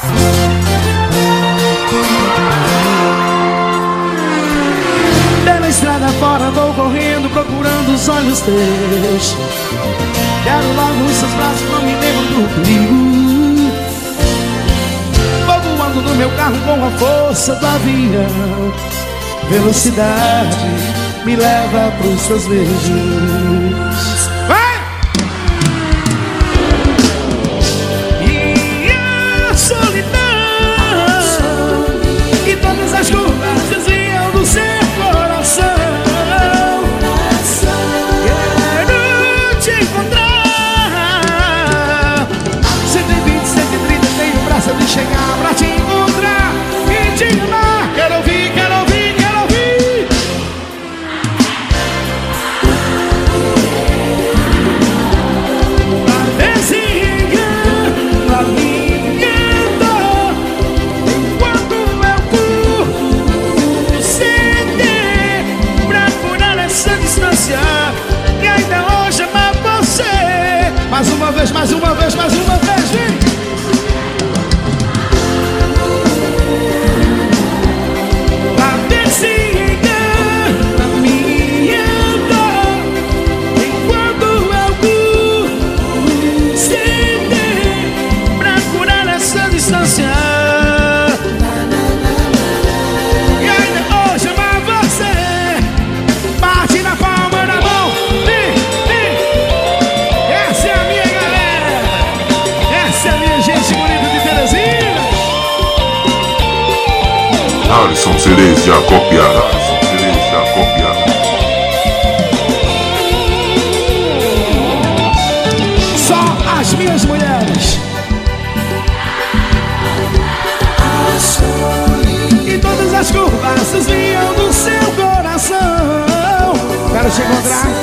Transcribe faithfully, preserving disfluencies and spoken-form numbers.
Pela estrada fora vou correndo, procurando os olhos teus. Quero logo os seus braços, não me lembro do perigo. Vou voando no meu carro com a força do avião. Velocidade me leva pros seus beijos. Vai! E a solidão, e todas as curvas desviam do seu coração. Quero te encontrar. Cento e vinte, cento e trinta, tenho pressa de chegar pra te encontrar e te amar. Quero ouvir, quero ouvir, quero ouvir. Pra ver se engana, me encantou. Enquanto eu curto ceder pra curar essa distância e ainda hoje amar você. Mais uma vez, mais uma vez, mais uma vez, vem! Pra ver se engana, me andou. Enquanto eu curto ceder pra curar essa distância e ainda hoje amar você. Bate na palma da mão, vem, vem. Essa é a minha galera, essa é a minha gente bonita de Teresina. Alisson Cereja Copiara, Alisson Cereja Copiara. Só as minhas mulheres. E todas as curvas desviam do seu coração. Quero te encontrar